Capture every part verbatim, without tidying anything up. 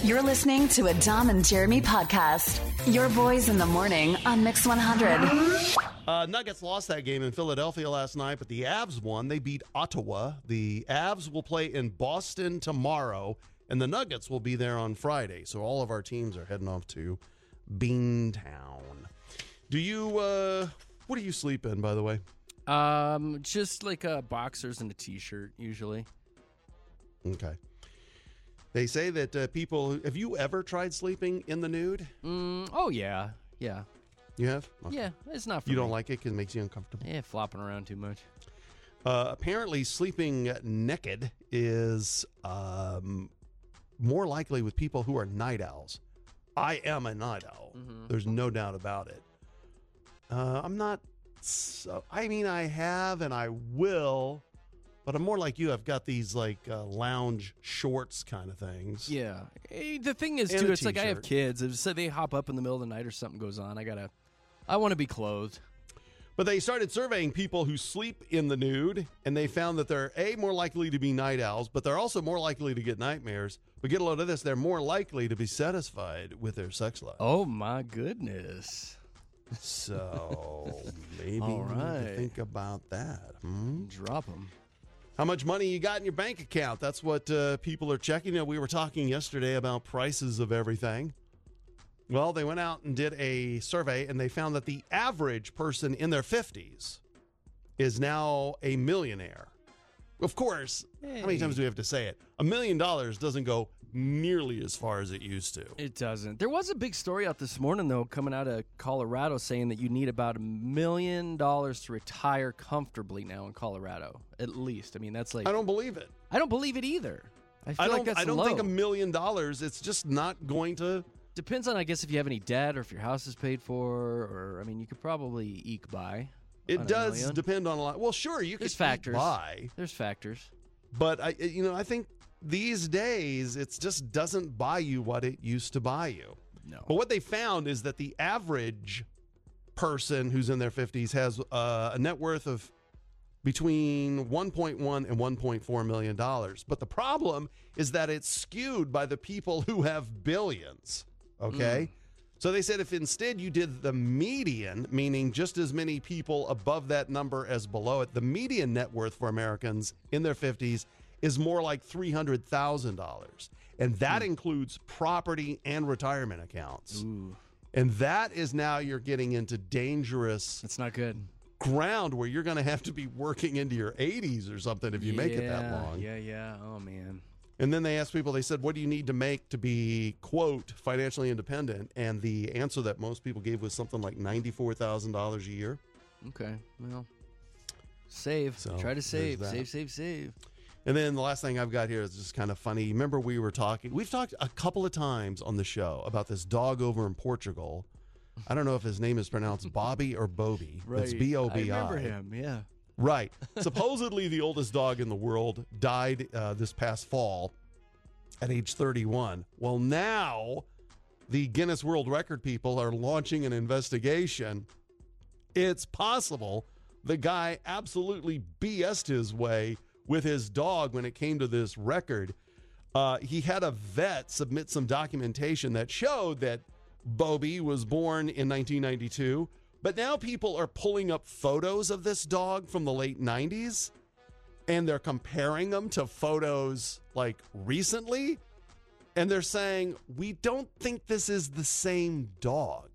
You're listening to a Dom and Jeremy podcast. Your boys in the morning on Mix one hundred. Uh, Nuggets lost that game in Philadelphia last night, but the Avs won. They beat Ottawa. The Avs will play in Boston tomorrow, and the Nuggets will be there on Friday. So all of our teams are heading off to Beantown. Do you, uh, what do you sleep in, by the way? Um, just like uh, boxers and a t-shirt, usually. Okay. They say that uh, people, have you ever tried sleeping in the nude? Mm, oh, yeah. Yeah. You have? Okay. Yeah, it's not for You me. don't like it because it makes you uncomfortable? Yeah, flopping around too much. Uh, apparently, sleeping naked is um, more likely with people who are night owls. I am a night owl. Mm-hmm. There's no doubt about it. Uh, I'm not, so, I mean, I have and I will, but I'm more like you. I've got these like uh, lounge shorts kind of things. Yeah. Hey, the thing is, And too, a it's like I have t-shirt. kids. If say they hop up in the middle of the night or something goes on, I gotta, I want to be clothed. But they started surveying people who sleep in the nude, and they found that they're, A, more likely to be night owls, but they're also more likely to get nightmares. But get a load of this, they're more likely to be satisfied with their sex life. Oh, my goodness. So maybe All you need to right. think about that. Hmm? Drop them. How much money you got in your bank account? That's what uh, people are checking. You know, we were talking yesterday about prices of everything. Well, they went out and did a survey, and they found that the average person in their fifties is now a millionaire. Of course, Hey. how many times do we have to say it? A million dollars doesn't go nearly as far as it used to. It doesn't. There was a big story out this morning, though, coming out of Colorado saying that you need about a million dollars to retire comfortably now in Colorado, at least. I mean, that's like... I don't believe it. I don't believe it either. I feel I don't, like that's I don't low. think a million dollars, it's just not going to... Depends on, I guess, if you have any debt or if your house is paid for, or, I mean, you could probably eke by. It on a does million. depend on a lot. Well, sure, you There's could factors. buy, There's factors. but I, you know, I think these days it just doesn't buy you what it used to buy you. No. But what they found is that the average person who's in their fifties has uh, a net worth of between one point one and one point four million dollars. But the problem is that it's skewed by the people who have billions. Okay. Mm. So they said if instead you did the median, meaning just as many people above that number as below it, the median net worth for Americans in their fifties is more like three hundred thousand dollars. And that mm. includes property and retirement accounts. Ooh. And that is now you're getting into dangerous That's not good. ground where you're going to have to be working into your eighties or something if you yeah, make it that long. Yeah, yeah. Oh, man. And then they asked people, they said, what do you need to make to be, quote, financially independent? And the answer that most people gave was something like ninety-four thousand dollars a year. Okay. Well, save. So, Try to save. there's that. Save, save, save. And then the last thing I've got here is just kind of funny. Remember we were talking, we've talked a couple of times on the show about this dog over in Portugal. I don't know if his name is pronounced Bobby or Bobby. Right. It's B O B I. I remember him, yeah. Right. Supposedly the oldest dog in the world died uh, this past fall at age thirty-one. Well, now the Guinness World Record people are launching an investigation. It's possible the guy absolutely B S'd his way with his dog when it came to this record. Uh, he had a vet submit some documentation that showed that Bobby was born in nineteen ninety-two. But now people are pulling up photos of this dog from the late nineties, and they're comparing them to photos like recently, and they're saying, we don't think this is the same dog.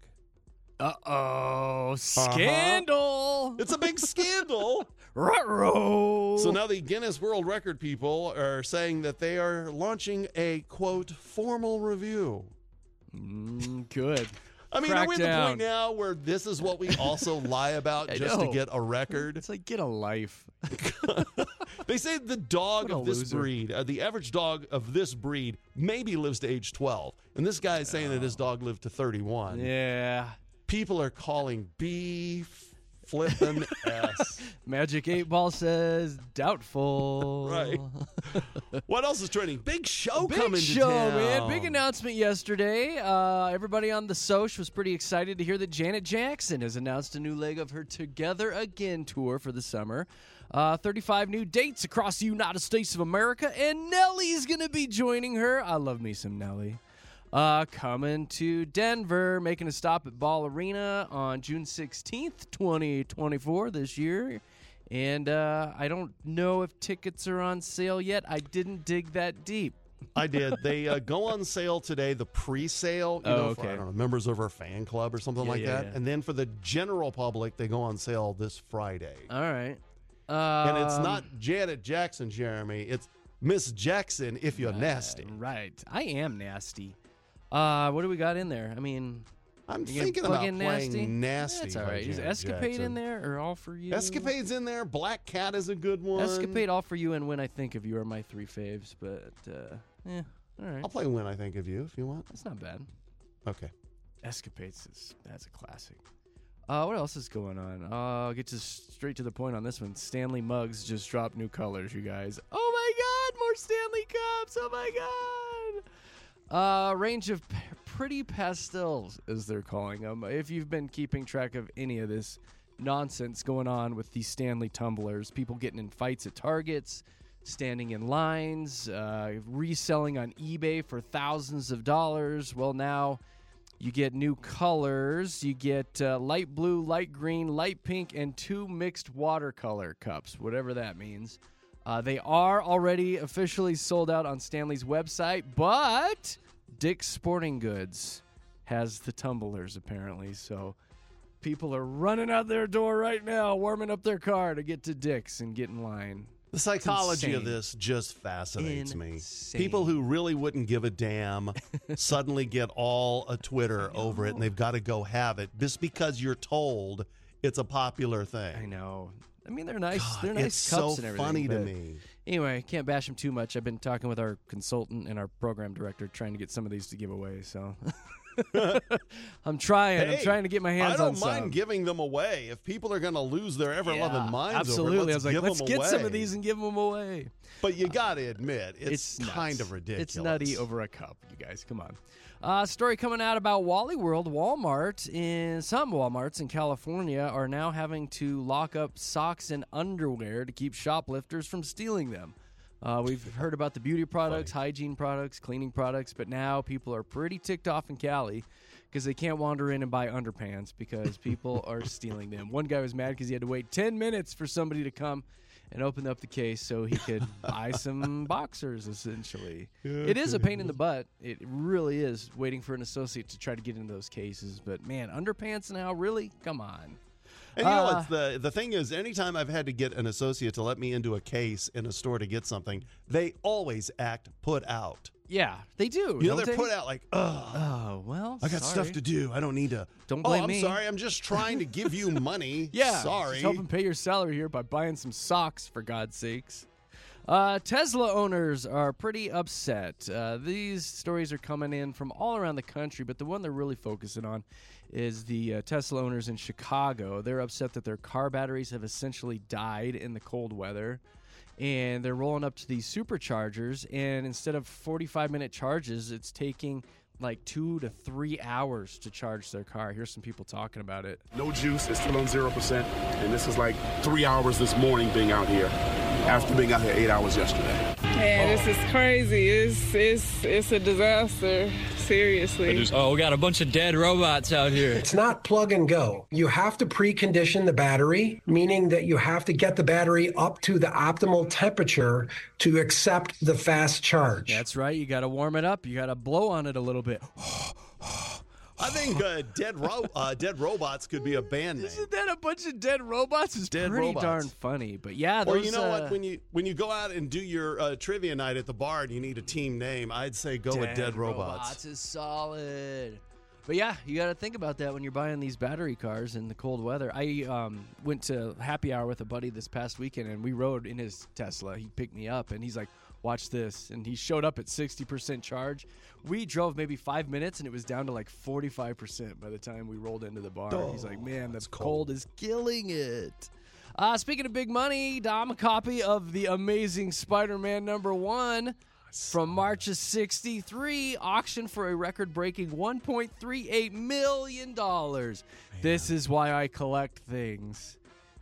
Uh-oh. Scandal. Uh-huh. It's a big scandal. Ruh-roh. So now the Guinness World Record people are saying that they are launching a, quote, formal review. Mm, good. I mean, Crack are we at the down. point now where this is what we also lie about I just to know. get a record? It's like, get a life. They say the dog What a of this loser. breed, uh, the average dog of this breed, maybe lives to age twelve. And this guy is saying that his dog lived to thirty-one. Yeah. People are calling B flippin' S. Magic eight Ball says doubtful. Right. What else is trending? Big show Big coming show, to town. man. Big announcement yesterday. Uh, everybody on the Soch was pretty excited to hear that Janet Jackson has announced a new leg of her Together Again tour for the summer. Uh, thirty-five new dates across the United States of America, and Nelly's going to be joining her. I love me some Nelly. Uh, coming to Denver, making a stop at Ball Arena on June sixteenth, twenty twenty-four this year. And uh, I don't know if tickets are on sale yet. I didn't dig that deep. I did. They uh, go on sale today, the pre-sale, you Oh, know, okay. for, I don't know, members of our fan club or something Yeah, like yeah, that. yeah. And then for the general public, they go on sale this Friday. All right. Um, And it's not Janet Jackson, Jeremy. It's Miss Jackson if you're nasty. Right. I am nasty. Uh, what do we got in there? I mean, I'm you gonna thinking plug about in playing nasty. nasty. That's all by right. Is Janet Escapade Jackson. in there or All For You? Escapade's in there. Black Cat is a good one. Escapade, All For You, and When I Think of You are my three faves. But uh, yeah, all right. I'll play When I Think of You if you want. That's not bad. Okay. Escapades is that's a classic. Uh, what else is going on? Uh, I'll get to straight to the point on this one. Stanley Mugs just dropped new colors, you guys. Oh my God, more Stanley Cups! Oh my God! Uh, range of p- pretty pastels, as they're calling them. If you've been keeping track of any of this nonsense going on with these Stanley tumblers, people getting in fights at Targets, standing in lines, uh, reselling on eBay for thousands of dollars. Well, now you get new colors. You get uh, light blue, light green, light pink, and two mixed watercolor cups, whatever that means. Uh, they are already officially sold out on Stanley's website, but Dick's Sporting Goods has the tumblers, apparently. So people are running out their door right now, warming up their car to get to Dick's and get in line. The psychology of insane. this just fascinates me. Insane. People who really wouldn't give a damn suddenly get all a Twitter over it, and they've got to go have it just because you're told it's a popular thing. I know. I mean, they're nice. God, they're nice it's cups so and everything. funny to but me. Anyway, can't bash them too much. I've been talking with our consultant and our program director trying to get some of these to give away. So I'm trying. I'm Hey, trying to get my hands I on don't some. mind giving them away. If people are going to lose their ever-loving Yeah, minds absolutely. over it, I let's was like, give let's them get away. some of these and give them away. But you got to admit, it's, nuts. kind of ridiculous. It's nutty over a cup, you guys. Come on. Uh, story coming out about Wally World. Walmart in some Walmarts in California are now having to lock up socks and underwear to keep shoplifters from stealing them. Uh, we've heard about the beauty products, hygiene products, cleaning products, but now people are pretty ticked off in Cali because they can't wander in and buy underpants because people are stealing them. One guy was mad because he had to wait ten minutes for somebody to come and open up the case so he could buy some boxers, essentially. It is a pain in the butt. It really is, waiting for an associate to try to get into those cases. But, man, underpants now? Really? Come on. And you know Uh, what's the the thing is, anytime I've had to get an associate to let me into a case in a store to get something, they always act put out. Yeah, they do. You know, don't they're they? put out like, ugh, Oh, well, I got sorry. stuff to do. I don't need to. Don't oh, blame I'm me. sorry. I'm just trying to give you money. Yeah, sorry. Just help them pay your salary here by buying some socks, for God's sakes. Uh, Tesla owners are pretty upset. Uh, these stories are coming in from all around the country, but the one they're really focusing on is the uh, Tesla owners in Chicago. They're upset that their car batteries have essentially died in the cold weather, and they're rolling up to these superchargers, and instead of forty-five minute charges, it's taking like two to three hours to charge their car. Here's some people talking about it. No juice, it's still on zero percent, and this is like three hours this morning being out here, after being out here eight hours yesterday. Man, this is crazy. It's it's it's a disaster. Seriously. Oh, we got a bunch of dead robots out here. It's not plug and go. You have to precondition the battery, meaning that you have to get the battery up to the optimal temperature to accept the fast charge. That's right. You got to warm it up. You got to blow on it a little bit. I think uh, dead ro- uh, dead robots could be a band name. Isn't that a bunch of dead robots? It's Dead pretty robots. darn funny. But yeah, Or those, you know uh, what? When you when you go out and do your uh, trivia night at the bar and you need a team name, I'd say go with Dead Robots. is solid. But yeah, you got to think about that when you're buying these battery cars in the cold weather. I um, went to happy hour with a buddy this past weekend, and we rode in his Tesla. He picked me up, and he's like, watch this. And he showed up at sixty percent charge. We drove maybe five minutes, and it was down to like forty-five percent by the time we rolled into the bar. Oh, he's like, man, the cold. cold. is killing it. Uh, speaking of big money, Dom, a copy of the Amazing Spider-Man number one from March of sixty-three, auctioned for a record-breaking one point three eight million dollars. This is why I collect things.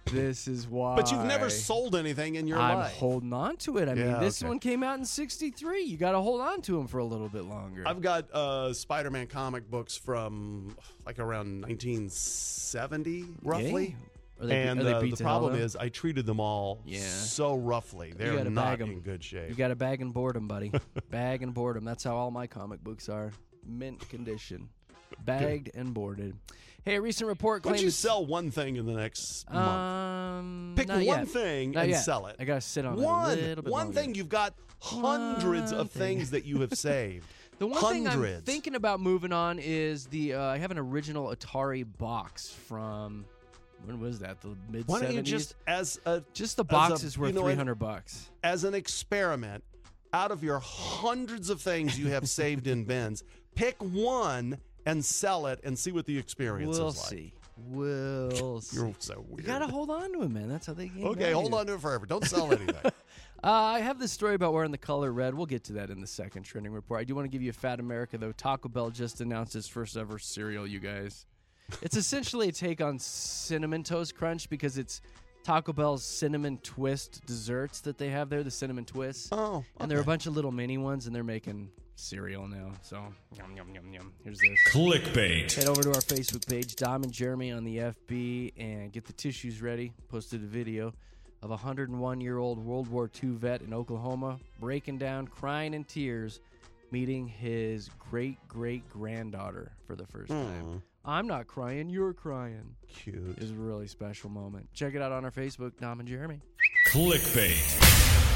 This is why. But you've never sold anything in your I'm life. holding on to it. I Yeah, mean, this okay. one came out in sixty-three. You got to hold on to them for a little bit longer. I've got uh, Spider-Man comic books from like around nineteen seventy, roughly. Are they- and are they uh, beat the to hell, problem though? is I treated them all Yeah. so roughly. They're gotta not bag 'em. in good shape. You got to bag and board them, buddy. Bag and board them. That's how all my comic books are. Mint condition. Bagged and boarded. Hey, a recent report Why claims... don't you sell one thing in the next month? Um, Pick not one yet. thing Not and yet. sell it. I got to sit on one, it a little bit One longer. thing. You've got hundreds One of thing. things that you have saved. The one hundreds. thing I'm thinking about moving on is the... Uh, I have an original Atari box from... When was that? The mid-seventies? Why don't you just, as a... Just the as box a- is worth you know, three hundred bucks. As an experiment, out of your hundreds of things you have saved in bins, pick one and sell it and see what the experience We'll is like. see. We'll see. You're so weird. You gotta hold on to it, man. That's how they gain Okay, value. hold on to it forever. Don't sell anything. Uh, I have this story about wearing the color red. We'll get to that in the second trending report. I do want to give you a Fat America, though. Taco Bell just announced its first ever cereal, you guys. It's essentially a take on Cinnamon Toast Crunch because it's Taco Bell's cinnamon twist desserts that they have there, the cinnamon twists. Oh, And there are a bunch of little mini ones, and they're making cereal now. So, yum, yum, yum, yum. Here's this. Clickbait. Head over to our Facebook page, Dom and Jeremy on the F B, and get the tissues ready. Posted a video of a one hundred one year old World War Two vet in Oklahoma breaking down, crying in tears, meeting his great great granddaughter for the first time. I'm not crying, you're crying. Cute. It was a really special moment. Check it out on our Facebook, Dom and Jeremy. Clickbait.